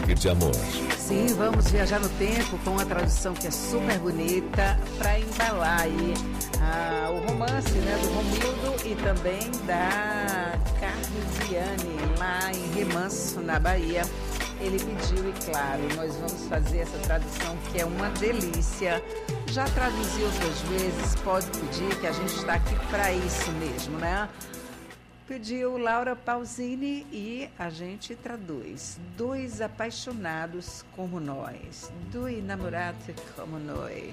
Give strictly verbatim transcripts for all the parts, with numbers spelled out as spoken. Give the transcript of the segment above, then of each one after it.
toque de amor. Sim, vamos viajar no tempo com uma tradução que é super bonita para embalar aí ah, o romance, né, do Romildo e também da Carliane, lá em Remanso, na Bahia. Ele pediu e, claro, nós vamos fazer essa tradução que é uma delícia. Já traduzi outras vezes, pode pedir, que a gente está aqui para isso mesmo, né? Pediu Laura Pausini e a gente traduz. Dois apaixonados como nós. Due innamorati como noi.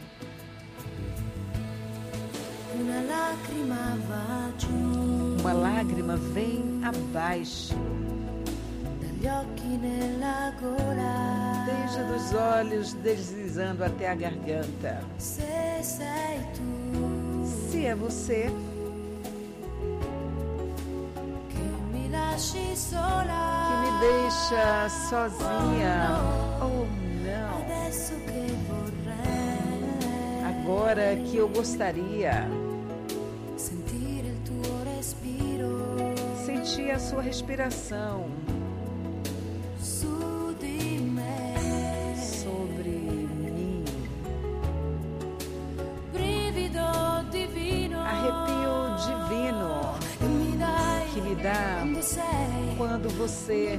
Uma lágrima va giù. Uma lágrima vem abaixo. Dagli occhi nella gola. Desde os olhos deslizando até a garganta. Se sei tu. Se é você. Que me deixa sozinha. Oh, não. Agora que eu gostaria sentir a sua respiração sobre mim. Arrepio divino que me dá quando você.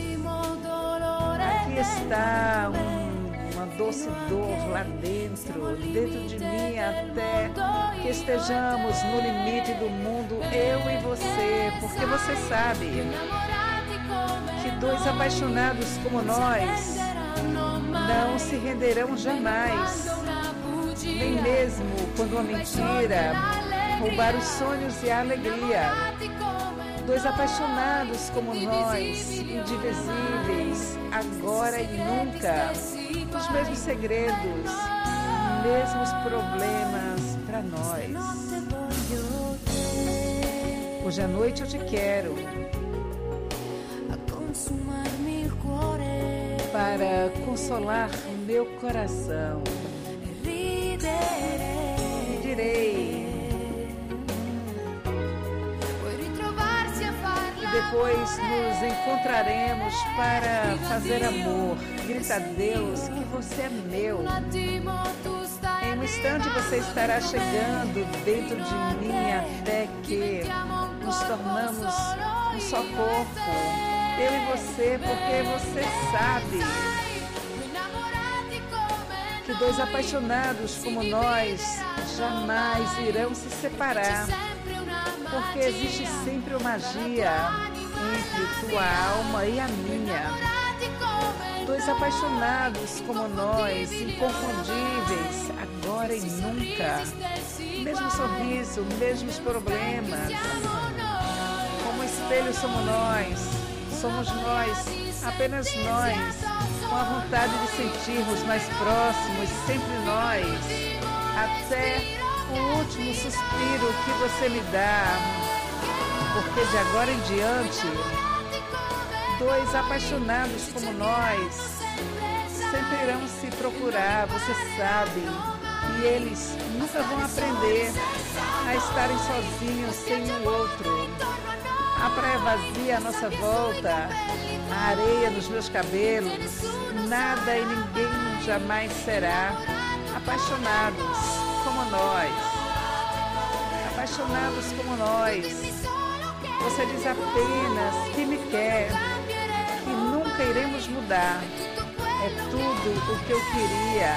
Aqui está um, uma doce dor lá dentro, dentro de mim, até que estejamos no limite do mundo, eu e você, porque você sabe que dois apaixonados como nós não se renderão jamais, nem mesmo quando uma mentira roubar os sonhos e a alegria. Dois apaixonados como nós, indivisíveis, agora e nunca. Os mesmos segredos, mesmos problemas para nós. Hoje à noite eu te quero para consolar o meu coração. E direi. Depois nos encontraremos para fazer amor. Grita a Deus que você é meu. Em um instante você estará chegando dentro de mim até que nos tornamos um só corpo. Eu e você, porque você sabe que dois apaixonados como nós jamais irão se separar. Porque existe sempre uma magia entre tua alma e a minha. Dois apaixonados como nós, inconfundíveis, agora e nunca. Mesmo sorriso, mesmos problemas. Como espelho somos nós, somos nós, apenas nós, com a vontade de sentirmos mais próximos, sempre nós, até o último suspiro que você me dá, porque de agora em diante, dois apaixonados como nós sempre irão se procurar, você sabe, e eles nunca vão aprender a estarem sozinhos sem o outro. A praia vazia à nossa volta, a areia nos meus cabelos, nada e ninguém jamais será apaixonados como nós, apaixonados como nós. Você diz apenas que me quer, que nunca iremos mudar. É tudo o que eu queria.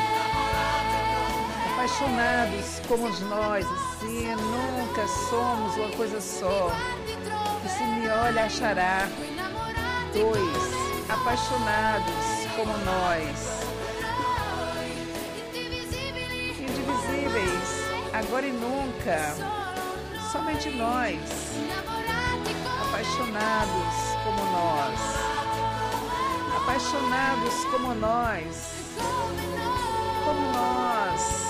Apaixonados como nós, assim, nunca somos uma coisa só. E se me olha, achará dois apaixonados como nós. Agora e nunca, somente nós, apaixonados como nós, apaixonados como nós, como nós.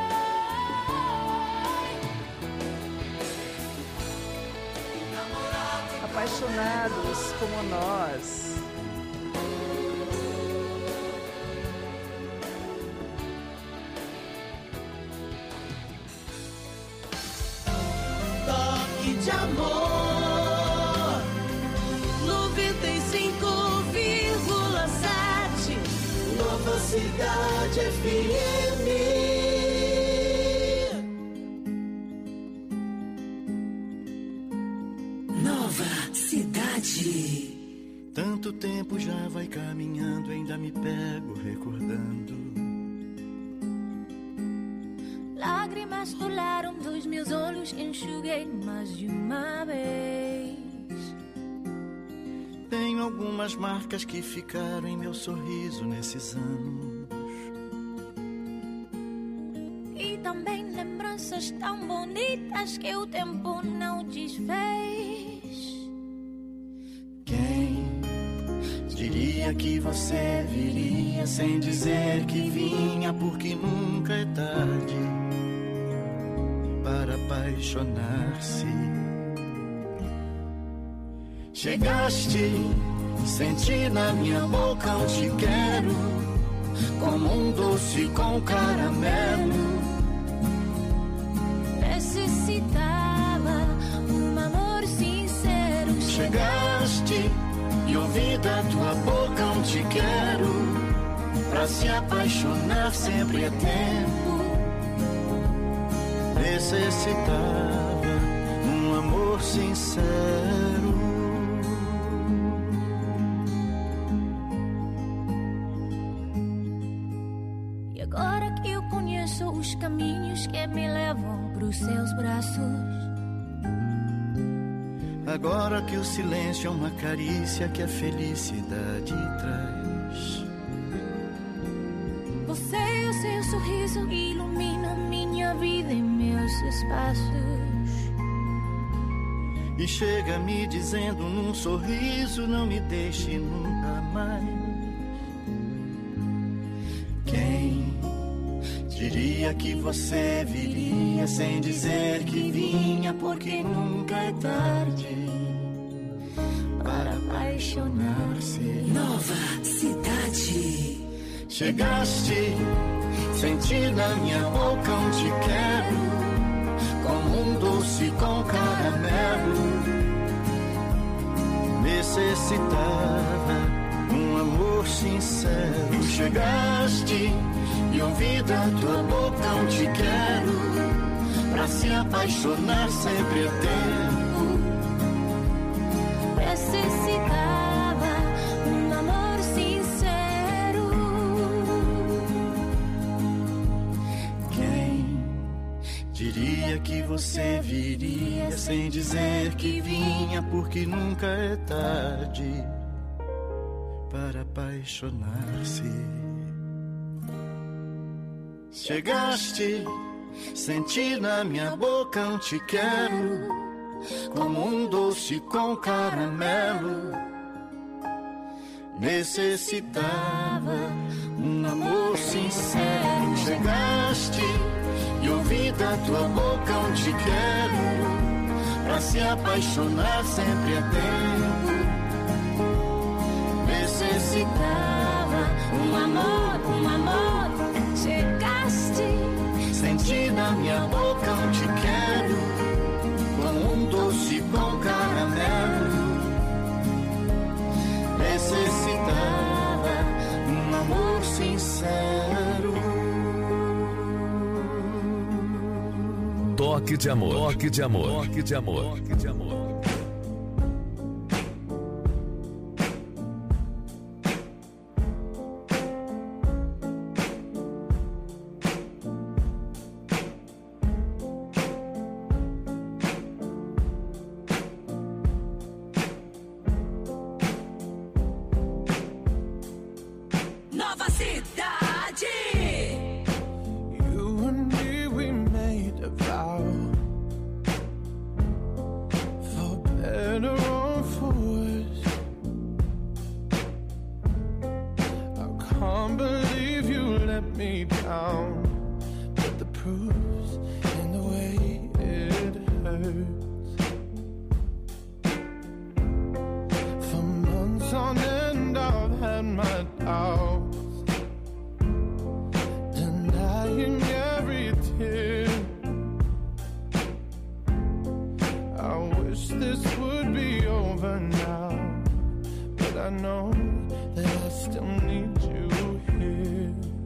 Apaixonados como nós. De amor, noventa e cinco vírgula sete. Cidade F M. Nova Cidade. Tanto tempo já vai caminhando, ainda me pego recordando. Lágrimas rolaram dos meus olhos, enxuguei mais de uma vez. Tenho algumas marcas que ficaram em meu sorriso nesses anos. E também lembranças tão bonitas que o tempo não desfez. Quem diria que você viria sem dizer que vinha, porque nunca é tarde para apaixonar-se. Chegaste, senti na minha boca um te quero, como um doce com caramelo. Necessitava um amor sincero. Chegaste e ouvi da tua boca um te quero, pra se apaixonar sempre é tempo. Necessitava um amor sincero. E agora que eu conheço os caminhos que me levam pros seus braços, agora que o silêncio é uma carícia que a felicidade traz, você e o seu sorriso iluminam minha vida e meus espaços. e chega me dizendo num sorriso: não me deixe nunca mais. Quem diria que você viria sem dizer que vinha, porque nunca é tarde para apaixonar-se. Nova Cidade. Chegaste, senti na minha boca um te quero, como um doce com caramelo. Necessitava um amor sincero. Chegaste e ouvi da tua boca um te quero, pra se apaixonar sempre é tempo. Necessitava um amor sincero. Quem diria que você viria sem dizer que vinha, porque nunca é tarde para apaixonar-se. Chegaste, senti na minha boca um te quero, como um doce com caramelo. Necessitava um amor sincero. Chegaste e ouvi da tua boca um te quero, pra se apaixonar sempre é tempo. Necessitava um amor, um amor. Chegaste, senti na minha boca um te quero, como um doce com caramelo. Necessitava um amor sincero. Toque de amor, toque de amor, toque de amor, toque de amor. Nova Cidade. You and me, we made a vow, for better or for worse. I can't believe you let me down, but the proof's in the way it hurts. For months on end I've had my doubts, denying every tear. I wish this would be over now, but I know that I still need you here.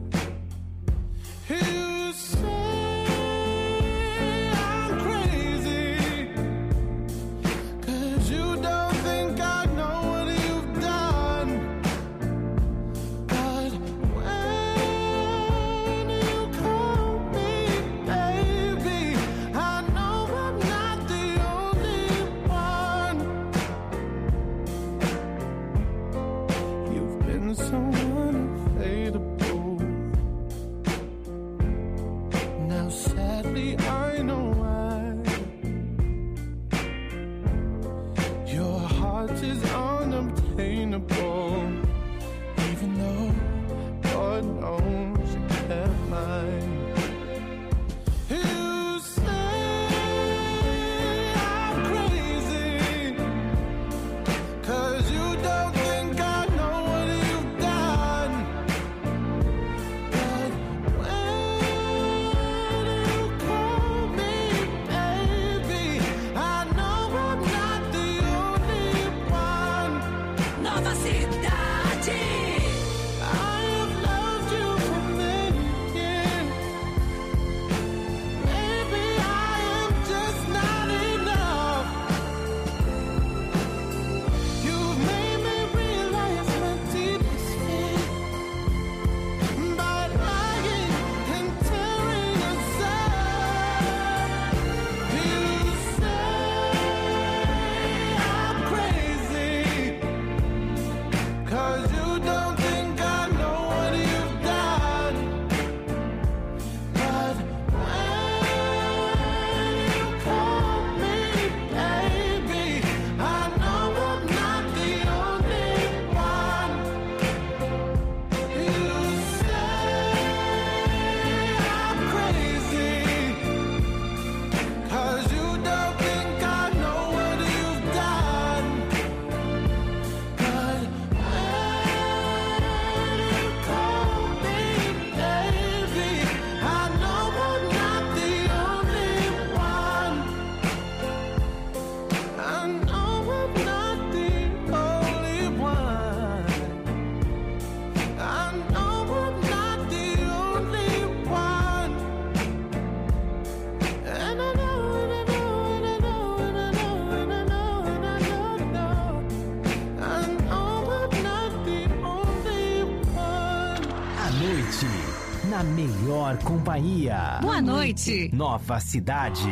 noite, na melhor companhia. Boa noite. Nova Cidade.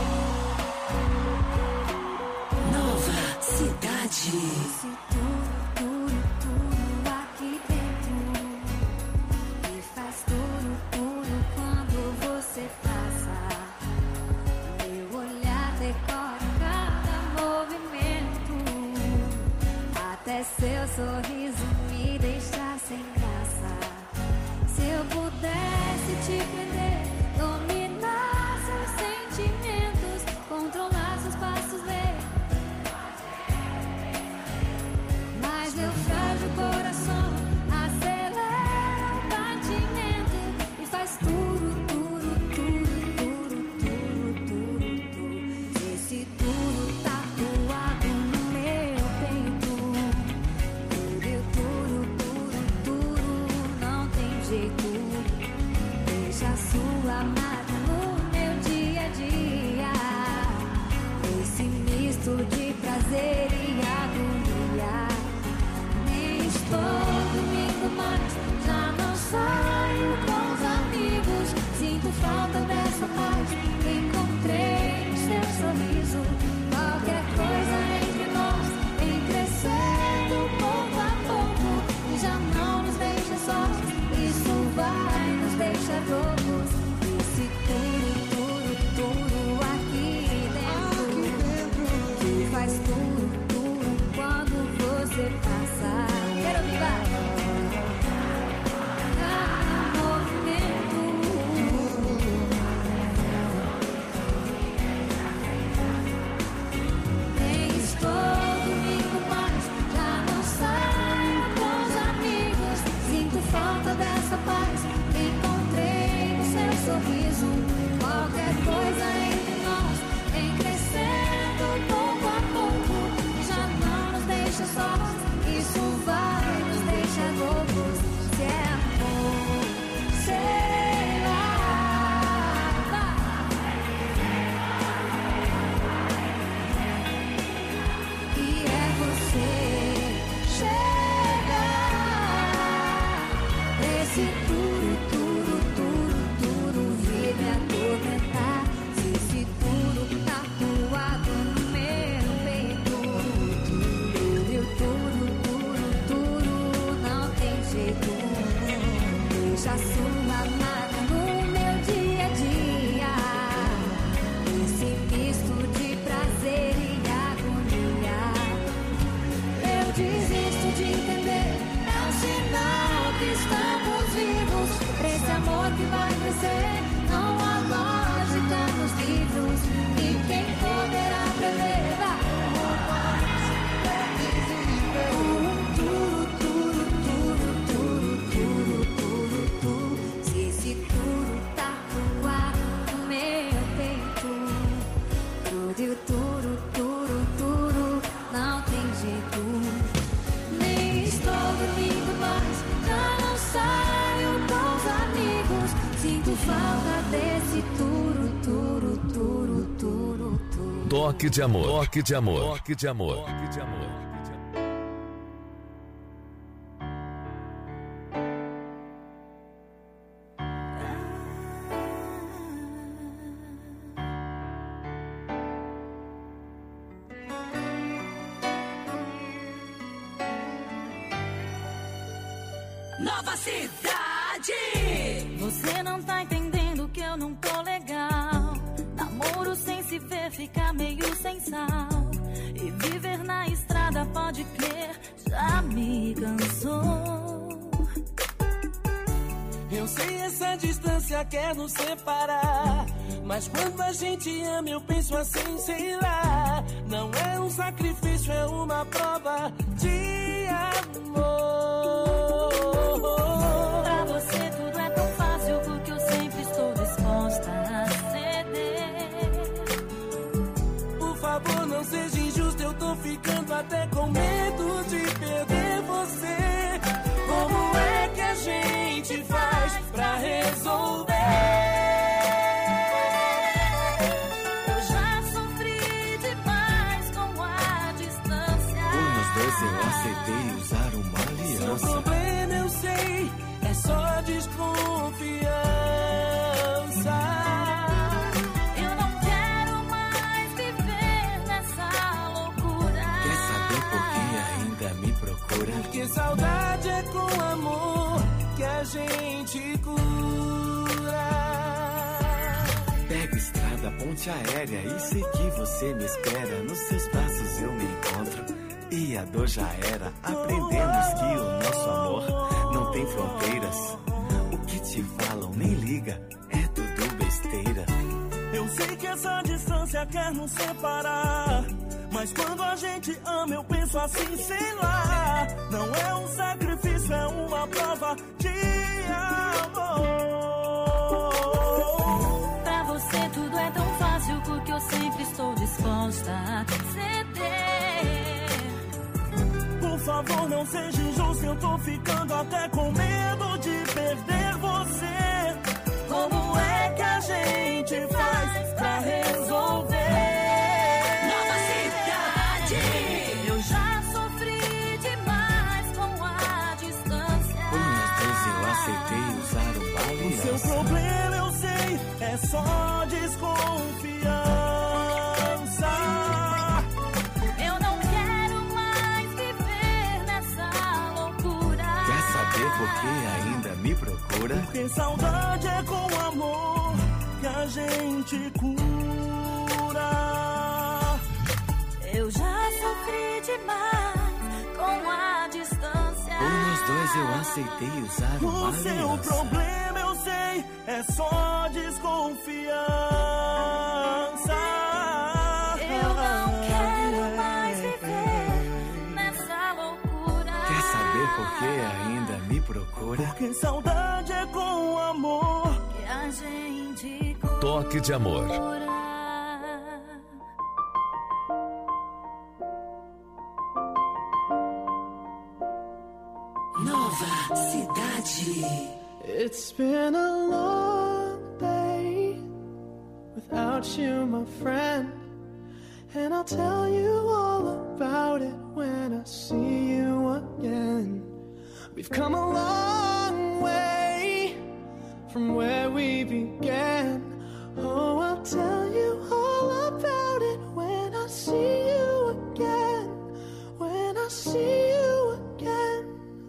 Nova Cidade. Seu sorriso me deixa sem graça. Se eu pudesse te prender, dominar seus sentimentos, controlar seus passos, ver. Mas meu frágil coração acelera o batimento e faz tudo, tudo, tudo, tudo, tudo, tudo, tudo. Esse tudo tatuado no meu peito. Deixa a sua marca no meu dia a dia. Esse misto de prazer e agonia. Nem estou dormindo mais, já não saio com os amigos. Sinto falta dessa paz, encontrei no seu sorriso. Qualquer coisa entre nós vem crescendo pouco a pouco e já não nos deixa sós. Isso vai nos deixar loucos. Esse tudo, tudo, tudo aqui dentro, que faz tudo, tudo quando você passa. Quero vivar cada movimento. Nem estou dormindo mais, já não saio com os amigos. Sinto falta dessa paz, encontrei no seu sorriso. Qualquer coisa entre nós vem crescendo pouco a pouco e já não nos deixa sós. Isso vai nos deixar loucos. Se é amor, sei lá, e é você chegar. Esse tudo, tudo, tudo, tudo vir me atormentar. Se esse tudo tatuado no meu peito, tudo, tudo, tudo, tudo, não tem jeito. Deixa a sua marca no meu dia a dia. Esse misto de prazer e agonia. Eu desisto de entender, é um sinal que estamos vivos. Pra esse amor que vai crescer, não há lógica nos livros. E quem poderá prever? Um tudo, tudo, tudo, tudo, tudo, tudo, tudo. Se esse tudo tatuado no meu peito, tudo, tudo, tudo, tudo, não tem jeito. Nem estou dormindo mais, já não saio com os amigos. Sinto falta desse tudo, tudo, tudo, tudo, tudo. Toque de amor, toque de amor, toque de amor, toque de amor. Nova Cidade. Você não tá entendendo que eu não tô legal. Namoro sem se ver fica meio sem sal. E viver na estrada, pode crer, já me cansou. Eu sei essa distância quer nos separar, mas quando a gente ama eu penso assim, sei lá. Não é um sacrifício, é uma prova de amor. Pra você tudo é tão fácil porque eu sempre estou disposta a ceder. Por favor, não seja injusto, eu tô ficando até com medo de perder você. Como é que a gente faz pra resolver? Eu já sofri demais com a distância. Por nós dois eu aceitei usar uma aliança. Seu problema eu sei, é só desculpa. da ponte aérea e sei que você me espera. Nos seus braços eu me encontro e a dor já era. Aprendemos que o nosso amor não tem fronteiras. O que te falam nem liga, é tudo besteira. Eu sei que essa distância quer nos separar, mas quando a gente ama eu penso assim, sei lá. Não é um sacrifício, é uma prova de amor. Pra você tudo é tão fácil, porque eu sempre estou disposta a ceder. Por favor, não seja injusto, eu tô ficando até com medo de perder você. Como é que a gente faz pra resolver? Nova Cidade. Eu já sofri demais com a distância. Por nós dois eu aceitei usar o O seu aliança. problema eu sei, é só desconfiança. Eu não quero mais viver nessa loucura. Quer saber por que ainda me procura? Porque saudade é com amor que a gente cura. Eu já sofri demais com a distância. Por nós dois eu aceitei usar O uma seu aliança. problema eu sei, é só desconfiança. Eu não quero mais viver nessa loucura. Quer saber por que ainda me procura? Porque saudade é com amor Que a gente cura. Toque de amor. Nova Cidade. It's been a long day without you, my friend. And I'll tell you all about it when I see you again. We've come a long way from where we began. Oh, I'll tell you all about it when I see you again. When I see you again.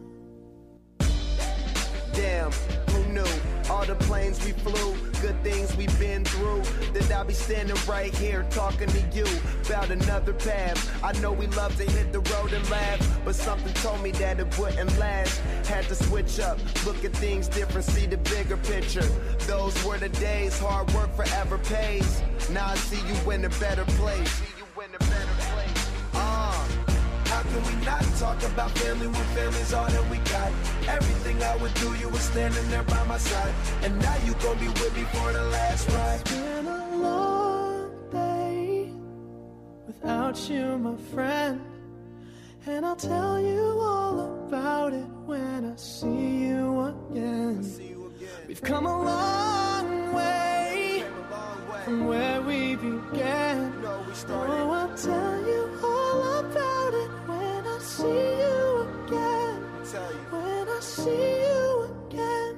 Damn, who knew? All the planes we flew, good things we've been through. That I'll be standing right here talking to you about another path. I know we love to hit the road and laugh, but something told me that it wouldn't last. Had to switch up, look at things different, see the bigger picture. Those were the days, hard work forever pays. Now I see you in a better place. See you in a better place. Uh. How can we not talk about family when family's all that we got? Everything I would do, you were standing there by my side. And now you gon' be with me for the last ride. It's been a long day without you, my friend. And I'll tell you all about it when I see you again. We've come a long way from where we began. Oh, I'll tell you all about it when I see you again. When I see you again.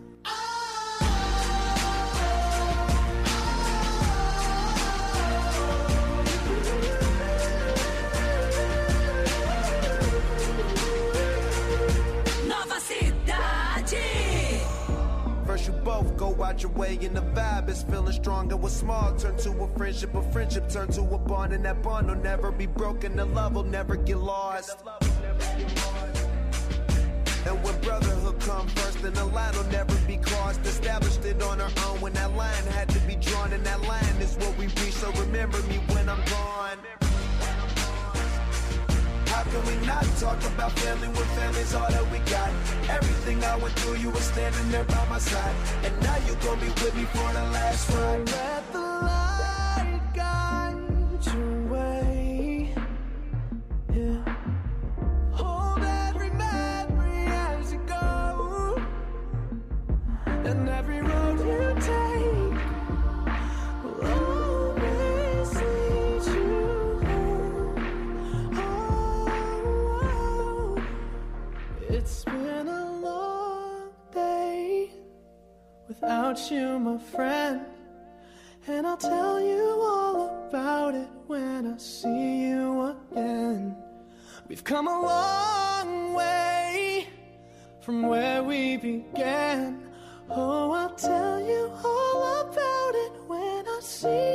Nova Cidade. First you both go out your way and the vibe is feeling stronger. What's small turn to a friendship, a friendship turn to a bond, and that bond will never be broken. The love will never get lost. And when brotherhood come first, then the line will never be crossed. Established it on our own when that line had to be drawn, and that line is what we reach. So remember me when I'm gone. How can we not talk about family when family's all that we got? Everything I went through, you were standing there by my side. And now you gon' be with me for the last ride. Let the light guide your way. Yeah. Hold every memory as you go. And every road you take will always lead you home. Oh, it's been a long day without you, my friend. And I'll tell you all about it when I see you again. We've come a long way from where we began. Oh, I'll tell you all about it when I see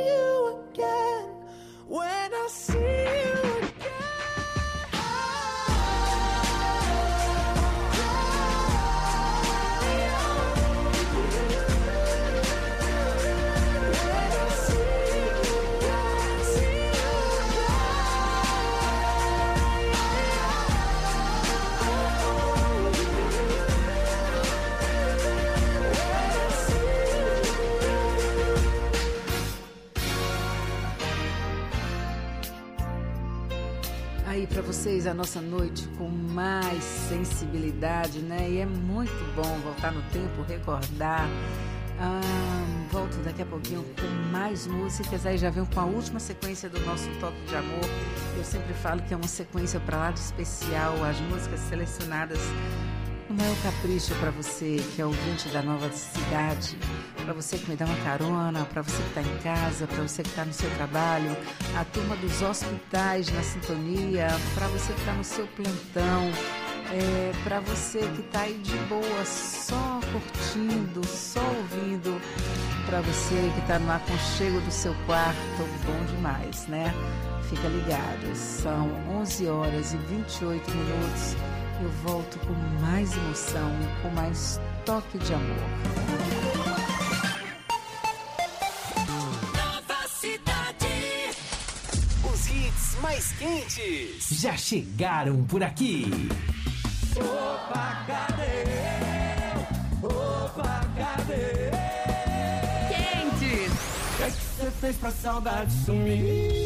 vocês a nossa noite com mais sensibilidade, né? E é muito bom voltar no tempo, recordar. Ah, volto daqui a pouquinho com mais músicas. Aí já venho com a última sequência do nosso Toque de Amor. Eu sempre falo que é uma sequência para lá de especial. As músicas selecionadas no maior capricho para você que é ouvinte da Nova Cidade, para você que me dá uma carona, para você que está em casa, para você que está no seu trabalho, a turma dos hospitais na sintonia, para você que está no seu plantão, é, para você que está aí de boa, só curtindo, só ouvindo, para você que está no aconchego do seu quarto, bom demais, né? Fica ligado, são onze horas e vinte e oito minutos. Eu volto com mais emoção, com mais toque de amor. Nova Cidade. Os hits mais quentes já chegaram por aqui. Opa, cadê? Opa, cadê? Quentes. O que é que você fez pra saudade sumir?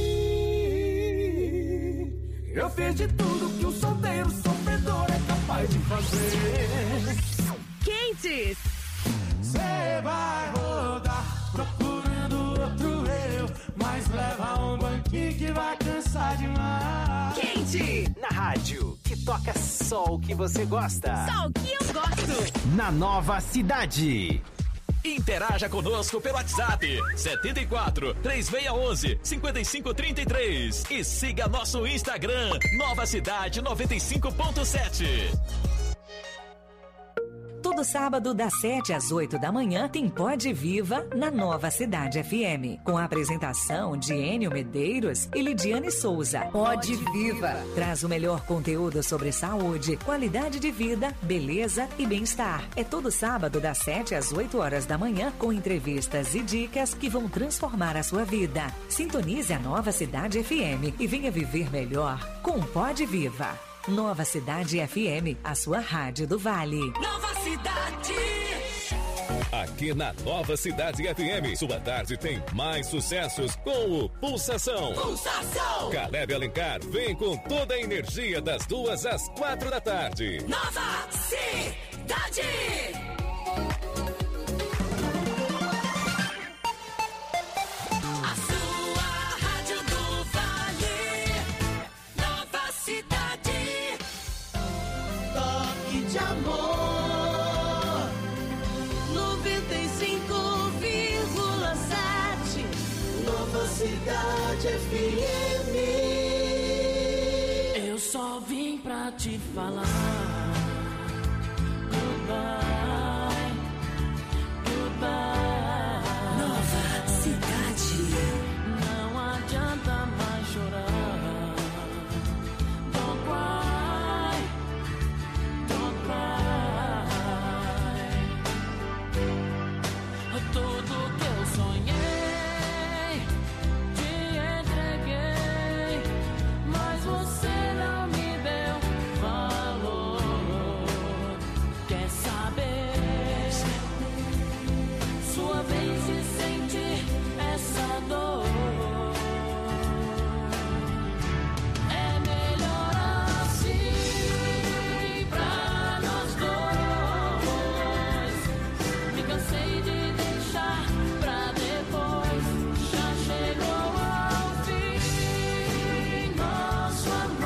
Eu fiz de tudo que um solteiro sofredor é capaz de fazer. Quentes. Cê vai rodar procurando outro eu, mas leva um banquinho que vai cansar demais. Quente. Na rádio, que toca só o que você gosta. Só o que eu gosto. Na Nova Cidade. Interaja conosco pelo WhatsApp setenta e quatro, três seis um um, cinco cinco três três e siga nosso Instagram Nova Cidade noventa e cinco ponto sete. Todo sábado, das sete às oito da manhã, tem Pode Viva na Nova Cidade F M. Com a apresentação de Enio Medeiros e Lidiane Souza. Pode Viva traz o melhor conteúdo sobre saúde, qualidade de vida, beleza e bem-estar. É todo sábado, das sete às oito horas da manhã, com entrevistas e dicas que vão transformar a sua vida. Sintonize a Nova Cidade F M e venha viver melhor com Pode Viva. Nova Cidade F M, a sua rádio do Vale. Nova Cidade. Aqui na Nova Cidade F M, sua tarde tem mais sucessos com o Pulsação. Pulsação. Caleb Alencar vem com toda a energia das duas às quatro da tarde. Nova Cidade. De amor, noventa e cinco vírgula sete, Nova Cidade F M. Eu só vim pra te falar goodbye, goodbye. Nova Cidade. Não adianta mais chorar. Don't cry. Tudo que eu sonhei, te entreguei, mas você não me deu valor. Quer saber? Sua vez de sentir essa dor. É melhor assim pra nós dois. Me cansei de pra depois, já chegou ao fim nosso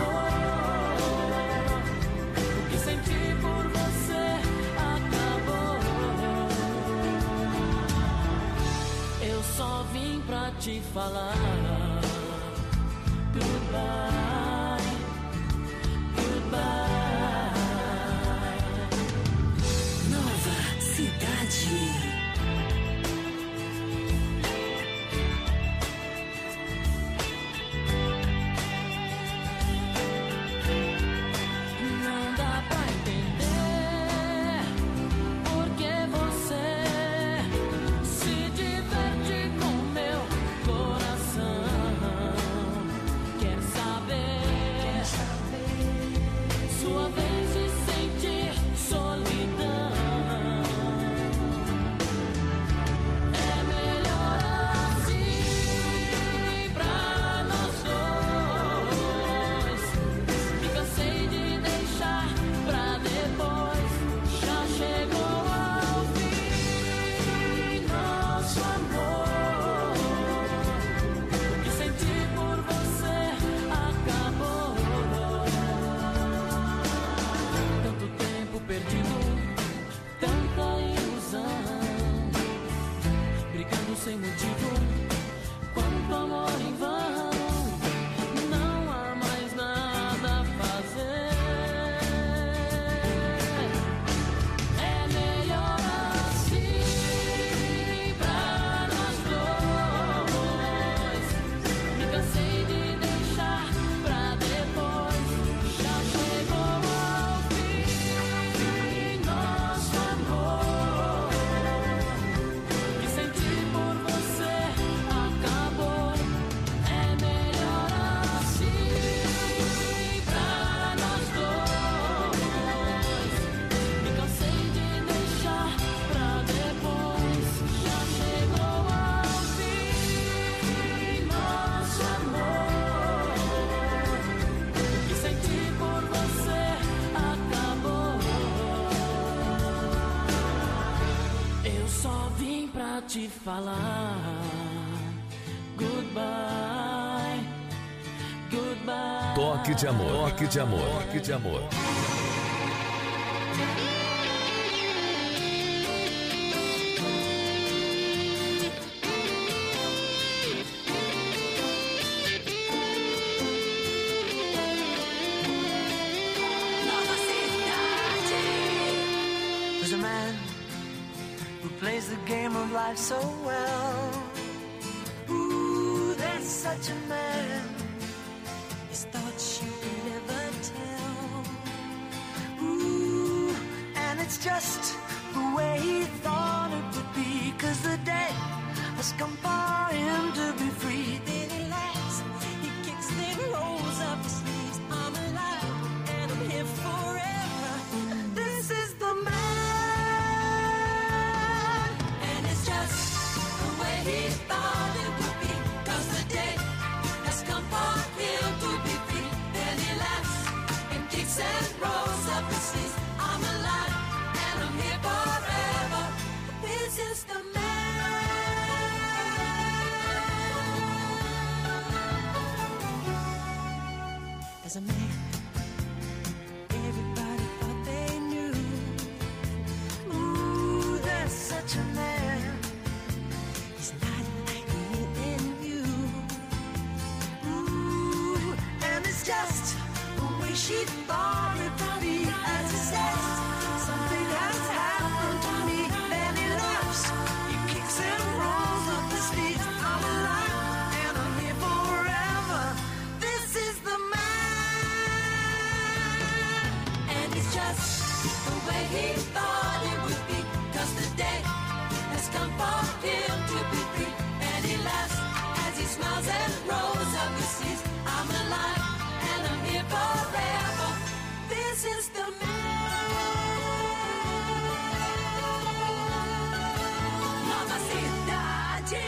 amor. O que senti por você acabou. Eu só vim pra te falar goodbye, goodbye. Nova Cidade. Saber pra te falar goodbye, goodbye. Toque de amor, toque de amor, toque de amor. There's a man who plays the game of life so well. Ooh, there's such a man. His thoughts you can never tell. Ooh, and it's just the way he thought it would be. 'Cause the day has come for him to be free. Then he laughs, he kicks, then rolls up his sleeves. I'm alive and I'm here forever. This is the man. He thought it would be, 'cause the day has come for him to be free. Then he laughs and kicks and rolls up his sleeves. I'm alive and I'm here forever. This is the man. As a man, everybody thought they knew. Ooh, there's such a man. Just the way she thought it would be. As he says, something has happened to me. Then he laughs, he kicks and rolls up his sleeves. I'm alive and I'm here forever. This is the man. And it's just the way he thought it would be. 'Cause the day has come for him to be free. And he laughs as he smiles and rolls up his sleeves. I'm alive. Forever, this is the man. Nova Cidade.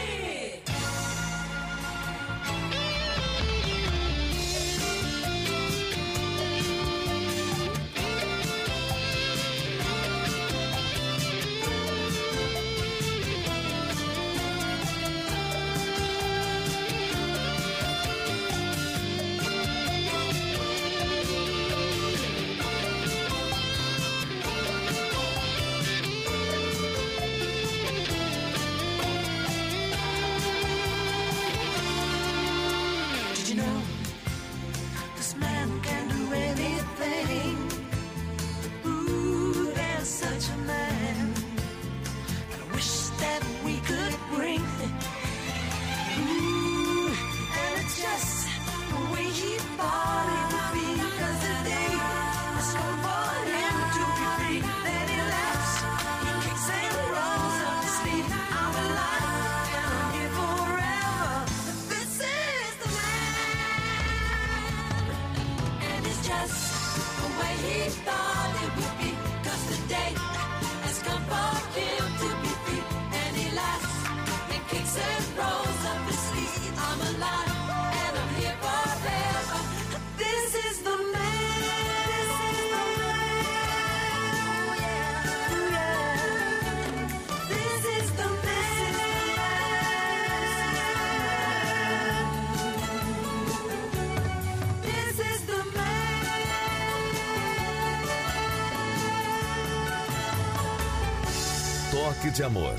Toque de amor.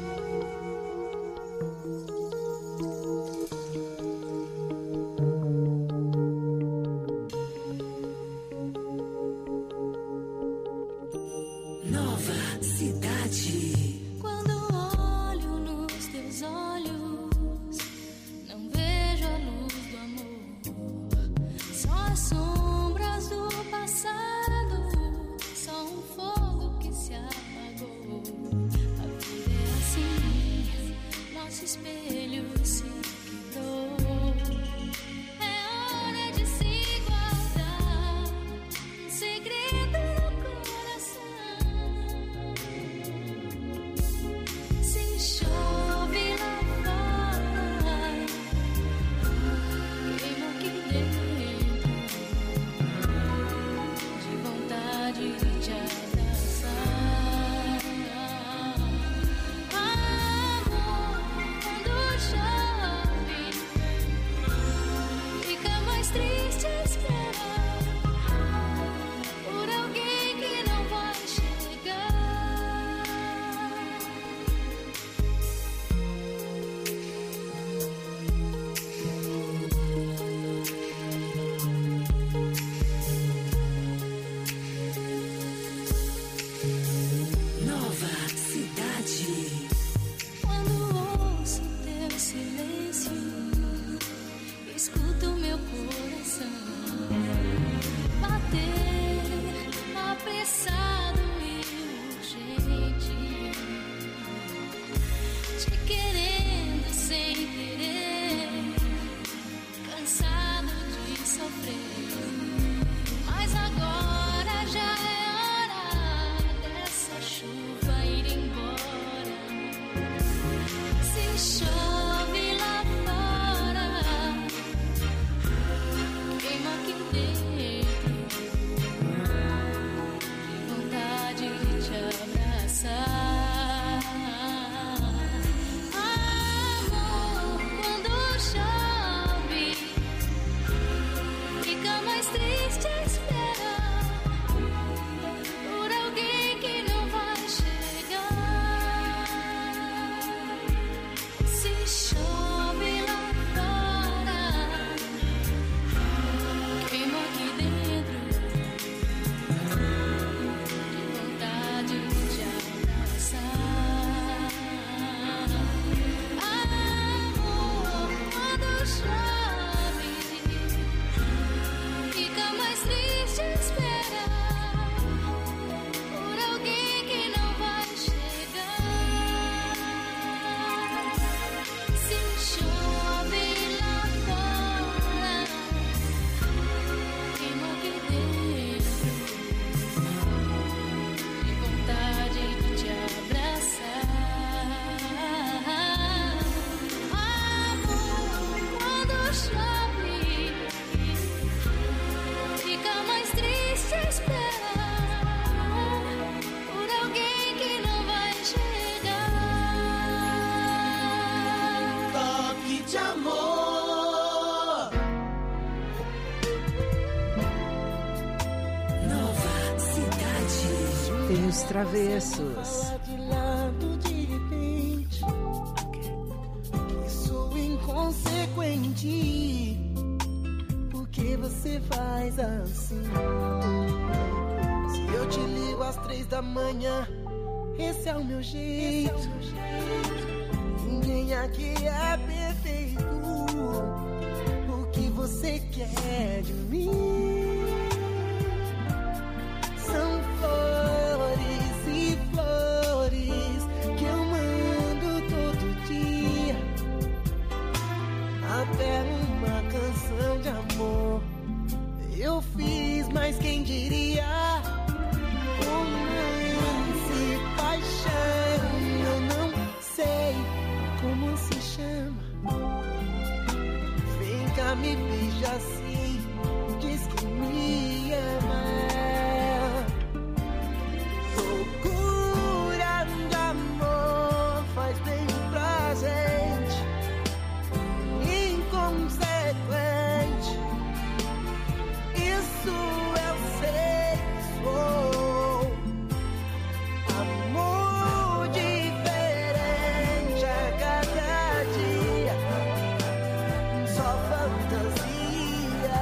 Nova Cidade. Quando olho nos teus olhos, não vejo a luz do amor, só as sombras do passado, só um fogo que se apagou. A vida é assim, nosso espelho se quebrou. É hora de se guardar segredo no coração. te querendo sem querer, cansado de sofrer, mas agora já é hora dessa chuva ir embora. Se chove lá fora, queima aqui dentro, de vontade de te abraçar. Amor, quando chove, fica mais triste esperar por alguém que não vai chegar. Se chove lá fora, queima aqui dentro, de vontade de te abraçar. Amor, quando chove, fica mais triste esperar por alguém que não vai chegar. Se chove lá fora, queima aqui dentro, de vontade de te abraçar. Amor, quando chove, fica mais triste esperar por alguém que não vai chegar. Toque de amor. Nova Cidade. Tem os travessos. De lado de repente, que sou inconsequente. Por que você faz assim? Se eu te ligo às três da manhã, esse é o meu jeito. Ninguém aqui é perfeito. O que você quer de mim? São flores e flores que eu mando todo dia, até uma canção de amor eu fiz, mas quem diria? Romance, paixão, eu não sei como se chama. Vem cá, me beija assim, diz que me ama. Loucura de amor faz bem pra gente, inconsequente. Isso eu sei que sou. Amor diferente a cada dia, só fantasia,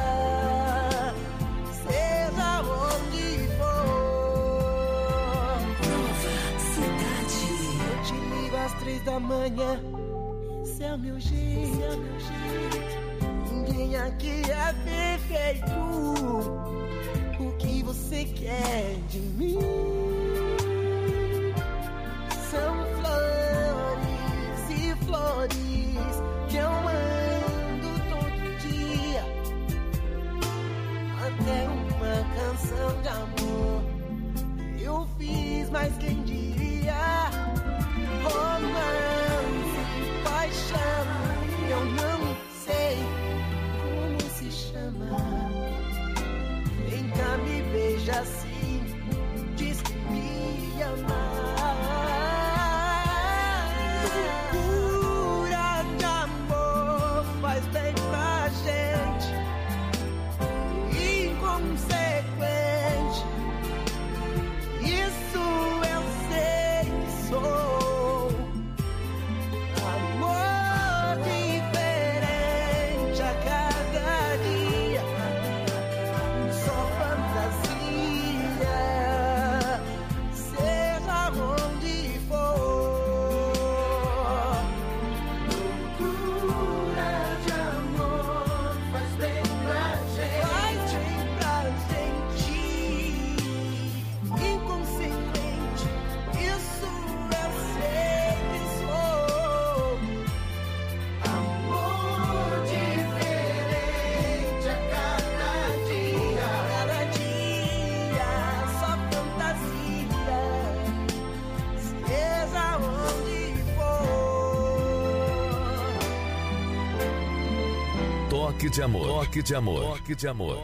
seja onde for. Nova Cidade. Eu te ligo às três da manhã, esse é o meu jeito, é o meu jeito. Ninguém aqui é perfeito. O que você quer de mim? São flores e flores que eu mando todo dia, até uma canção de amor eu fiz, mas quem diria? Romance, paixão, eu não sei como se chama. Vem cá, me beija assim, diz que Toque de amor. Toque de amor. Toque de amor.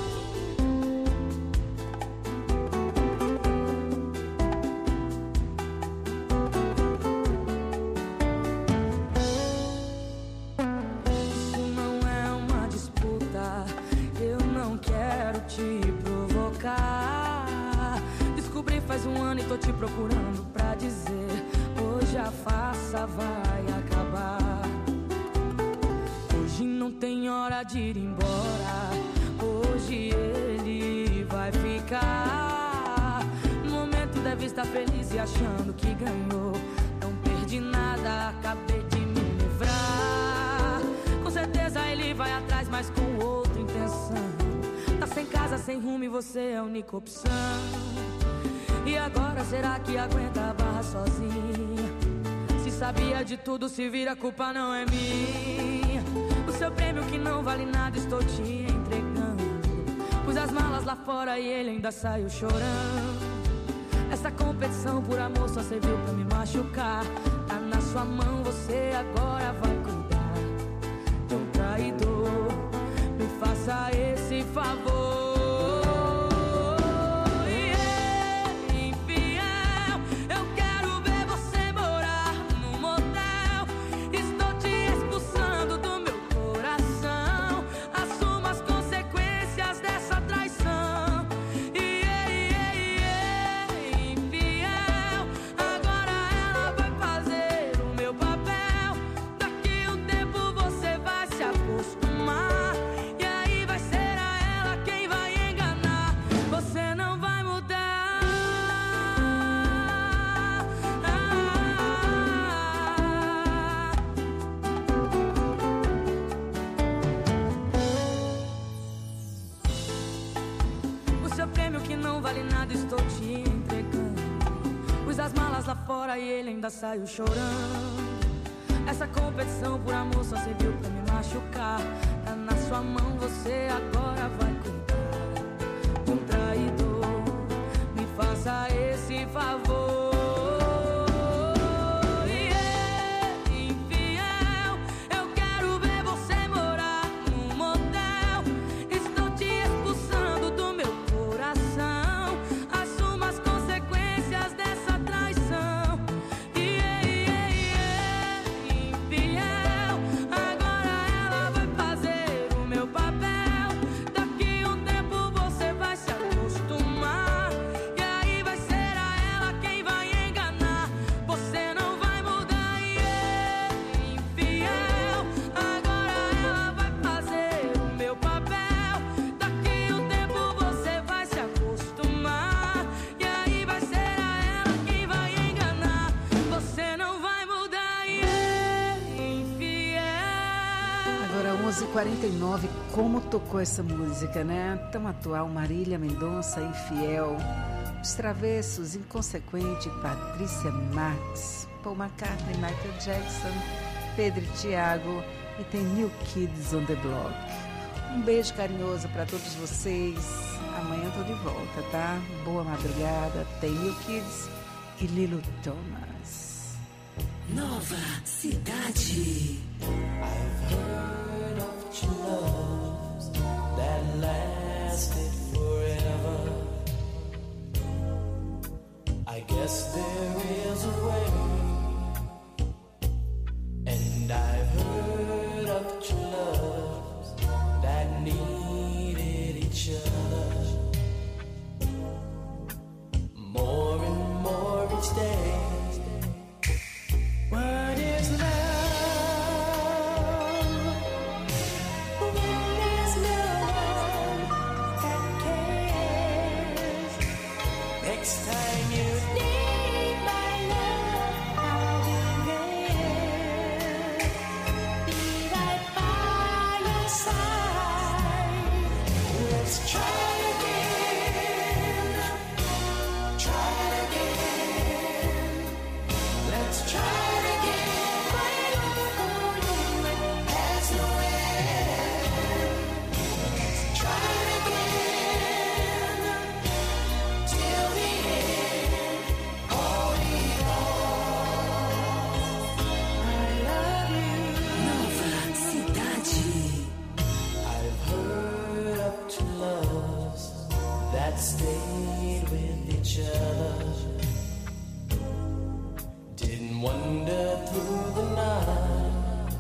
Isso não é uma disputa, eu não quero te provocar. Descobri faz um ano e tô te procurando pra dizer: hoje a farsa vai acabar. Hoje não tem hora de ir embora, hoje ele vai ficar. No momento deve estar feliz e achando que ganhou. Não perdi nada, acabei de me livrar. Com certeza ele vai atrás, mas com outra intenção. Tá sem casa, sem rumo e você é a única opção. E agora será que aguenta a barra sozinha? Se sabia de tudo, se vira, a culpa não é minha. O seu prêmio que não vale nada estou te entregando. Pus as malas lá fora e ele ainda saiu chorando. Essa competição por amor só serviu pra me machucar. Tá na sua mão, você agora vai cuidar de um traidor. Me faça esse favor. Lá fora e ele ainda saiu chorando. Essa competição por amor só serviu pra me machucar. Tá na sua mão, você agora vai cuidar de um traidor. Me faça esse favor. quarenta e nove, como tocou essa música, né? Tão atual, Marília Mendonça, Infiel, Os Travessos, Inconsequente, Patrícia Marx, Paul McCartney, Michael Jackson, Pedro e Thiago, e tem New Kids on the Block. Um beijo carinhoso para todos vocês. Amanhã tô de volta, tá? Boa madrugada. Tem New Kids e Lilo Thomas. Nova Cidade. I've heard of true loves that lasted forever. I guess there is a way. And I've heard of true loves that needed each other more and more each day. What is love? When there's no one that cares. Next time you need my and wander through the night.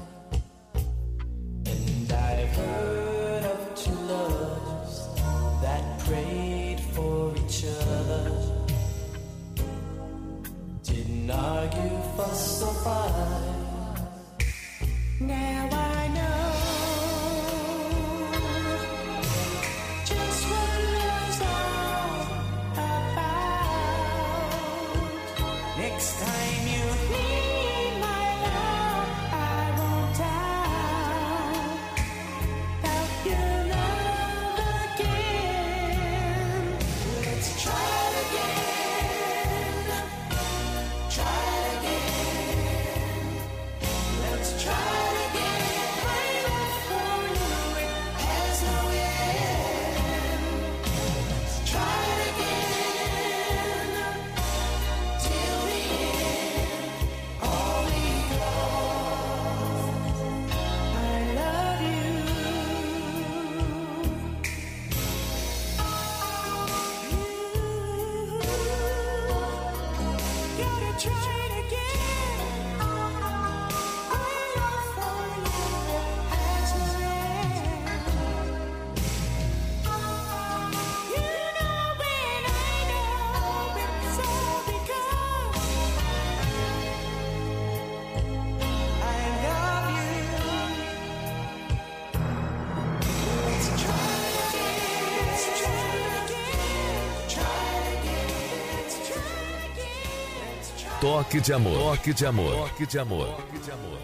And I've heard of two lovers that prayed for each other, didn't argue, fuss or fight. Now I know just what love's all about. Next time you need my love, I won't doubt that your love again. Let's try it again. Try it again. Let's try it again. My love for you, it has no end. Let's try it again. Till the end, only cause I love you. Gotta try it again. My love for you has no end. You know and I know it's all because I love you. Let's try it again. Let's try it again. Try it again. Let's try it again. Let's try. Toque de amor. Toque de amor. Toque de amor. Toque de amor.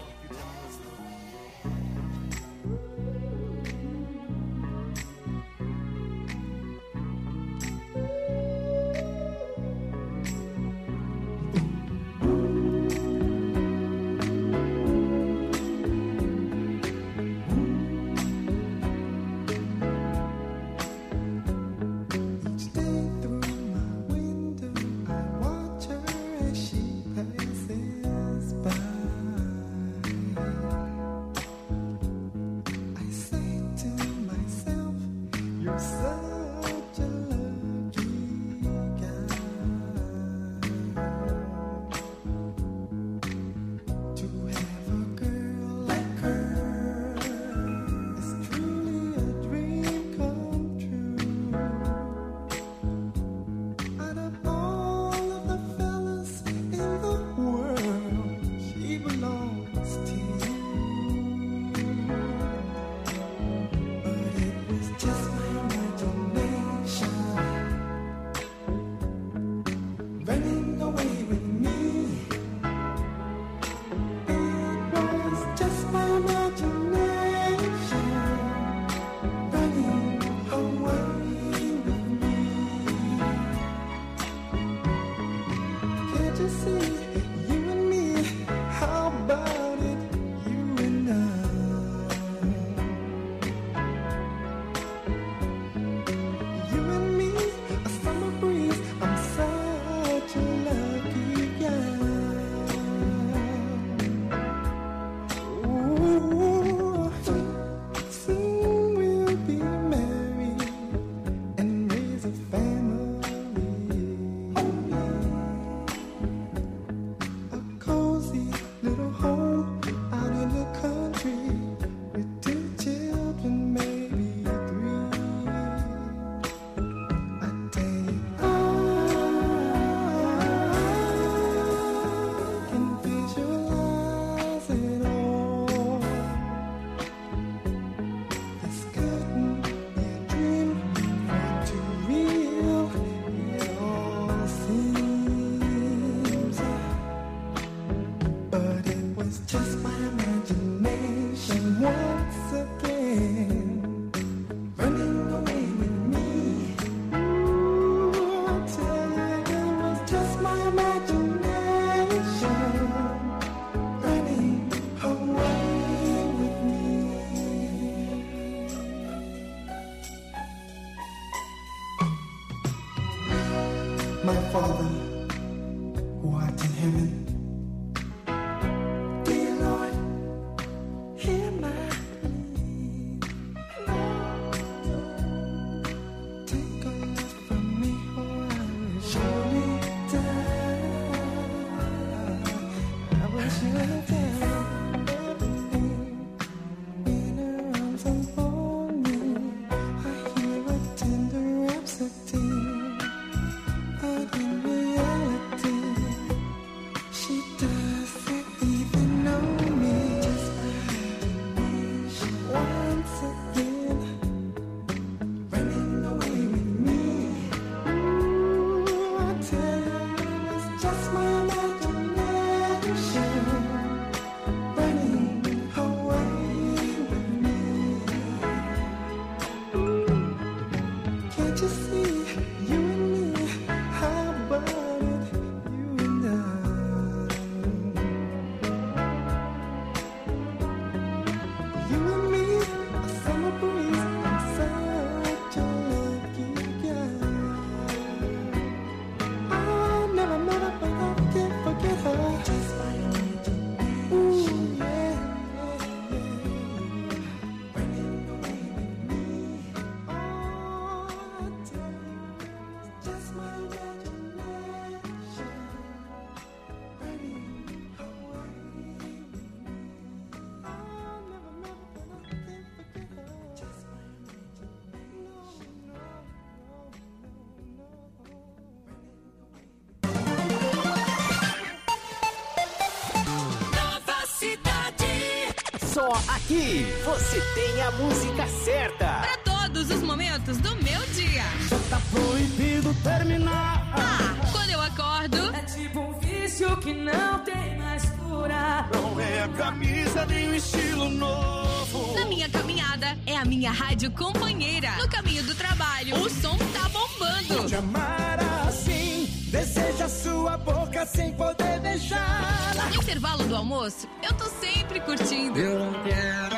Each day through my window, I watch her as she passes by. Só aqui você tem a música certa. Para todos os momentos do meu dia. Já tá proibido terminar. Ah, quando eu acordo. É tipo um vício que não tem mais cura. Não é a camisa nem o estilo novo. Na minha caminhada, é a minha rádio companheira. No caminho do trabalho, o som tá bombando. Te amar assim, deseja sua boca sem poder beijar. No intervalo do almoço, eu tô sempre curtindo. Eu não quero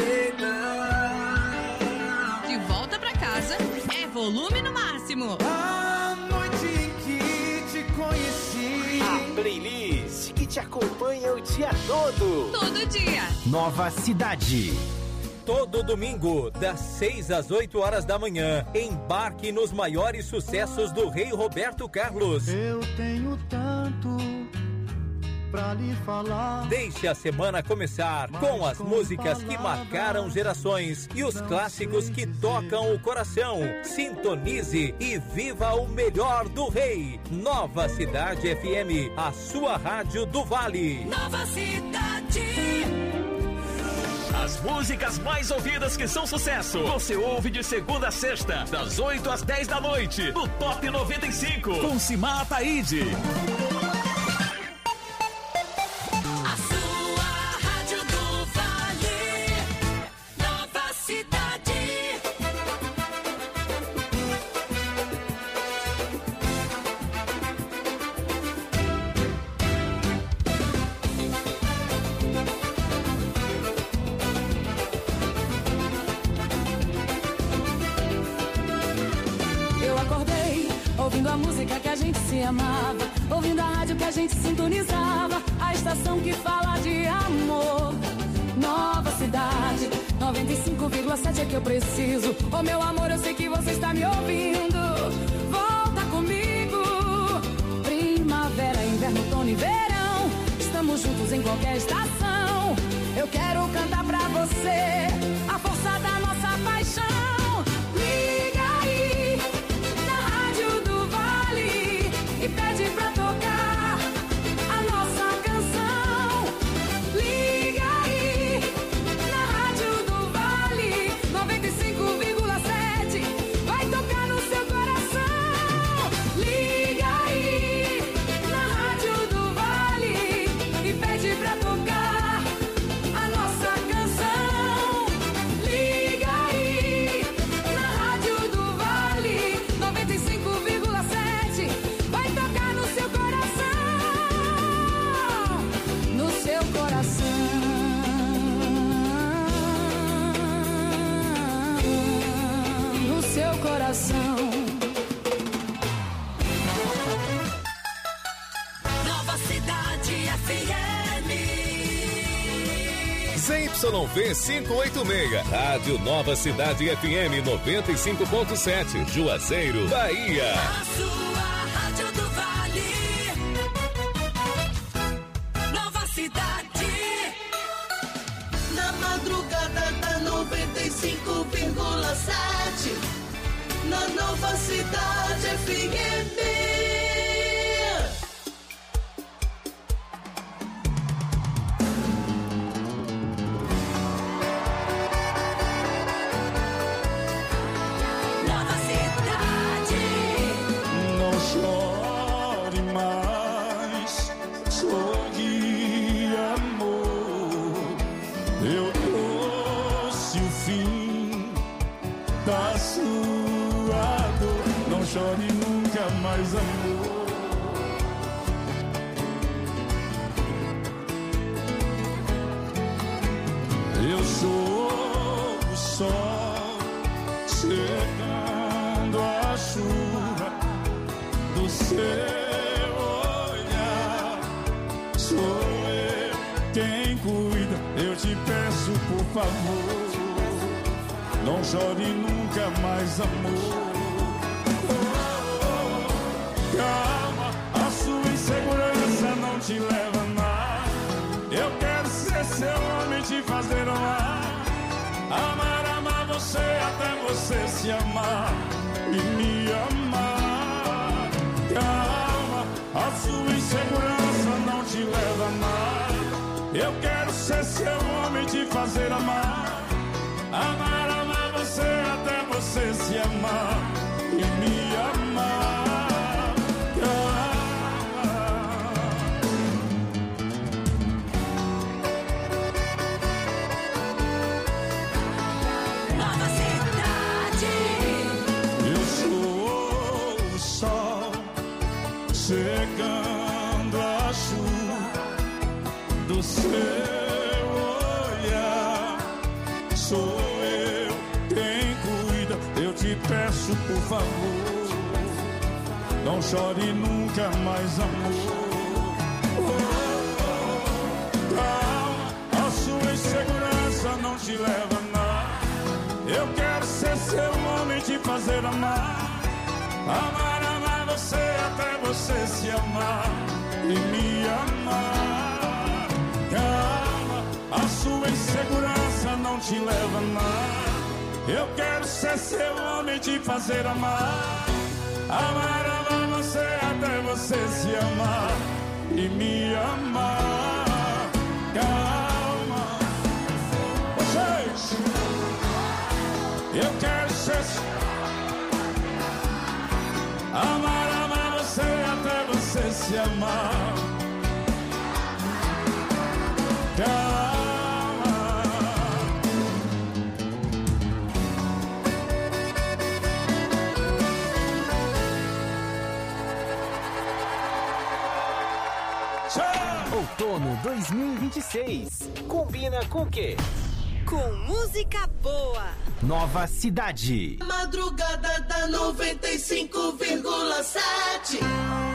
aceitar. De volta pra casa, é volume no máximo. A noite que te conheci. A playlist que te acompanha o dia todo. Todo dia. Nova Cidade. Todo domingo, das seis às oito horas da manhã, embarque nos maiores sucessos do Rei Roberto Carlos. Eu tenho tanto pra lhe falar. Deixe a semana começar com as músicas que marcaram gerações e os clássicos que tocam o coração. Sintonize e viva o melhor do Rei. Nova Cidade F M, a sua rádio do Vale. Nova Cidade. As músicas mais ouvidas que são sucesso, você ouve de segunda a sexta, das oito às dez da noite, no Top noventa e cinco, com Simar Ataíde. A sua rádio do Vale, Nova Cidade. Ouvindo a música que a gente se amava, ouvindo a rádio que a gente sintonizava, a estação que fala de amor. Nova Cidade, noventa e cinco vírgula sete é que eu preciso. Oh meu amor, eu sei que você está me ouvindo. Volta comigo. Primavera, inverno, outono e verão, estamos juntos em qualquer estação. Eu quero cantar pra você a força da nossa paixão. E pede pra tocar a nossa canção. Liga aí na rádio do Vale, noventa e cinco vírgula sete, vai tocar no seu coração. Liga aí na rádio do Vale e pede pra tocar a nossa canção. Liga aí na rádio do Vale, noventa e cinco vírgula sete, vai tocar no seu coração, no seu coração, no seu coração. Nova Cidade F M. Z Y V quinhentos e oitenta e seis, Rádio Nova Cidade F M noventa e cinco ponto sete, Juazeiro, Bahia. A sua rádio do Vale, Nova Cidade. Nova Cidade F M. Chore nunca mais, amor. Eu sou o sol secando a chuva do seu olhar. Sou eu quem cuida. Eu te peço, por favor, não chore nunca mais, amor. Calma, a sua insegurança não te leva a nada. Eu quero ser seu homem, te fazer amar. Amar, amar você até você se amar e me amar. Calma, a sua insegurança não te leva a nada. Eu quero ser seu homem, te fazer amar. Amar, amar você até você se amar e me amar. Secando a chuva do seu olhar. Sou eu quem cuida. Eu te peço, por favor, não chore nunca mais, amor. Oh, oh, calma, a sua insegurança não te leva a nada. Eu quero ser seu homem, te fazer amar. Amar, amar você até você se amar e me amar. Calma, a sua insegurança não te leva a nada. Eu quero ser seu homem, te fazer amar. Amar, amar você até você se amar e me amar. Calma, vocês, eu quero ser. Amar, amar você até você se amar. Calma. Tchau. Outono dois mil e vinte e seis. Combina com o quê? Com música boa. Nova Cidade. Madrugada da noventa e cinco vírgula sete.